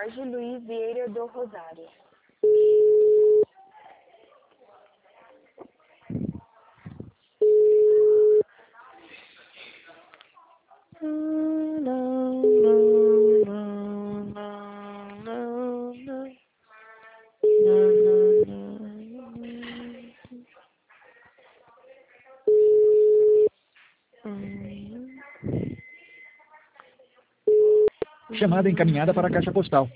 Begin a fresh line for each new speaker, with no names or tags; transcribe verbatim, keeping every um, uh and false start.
Jorge Luiz Vieira do Rosário.
Chamada encaminhada para a caixa postal.